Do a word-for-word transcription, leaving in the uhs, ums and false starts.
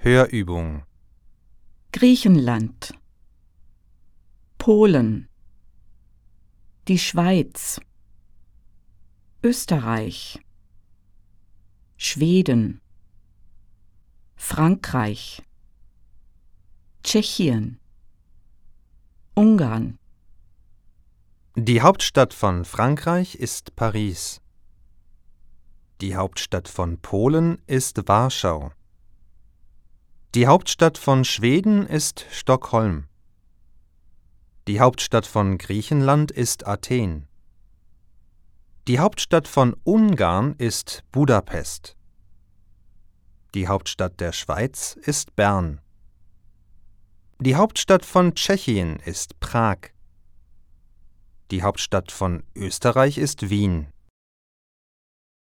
Hörübung. Griechenland, Polen, die Schweiz, Österreich, Schweden, Frankreich, Tschechien, Ungarn. Die Hauptstadt von Frankreich ist Paris. Die Hauptstadt von Polen ist Warschau. Die Hauptstadt von Schweden ist Stockholm. Die Hauptstadt von Griechenland ist Athen. Die Hauptstadt von Ungarn ist Budapest. Die Hauptstadt der Schweiz ist Bern. Die Hauptstadt von Tschechien ist Prag. Die Hauptstadt von Österreich ist Wien.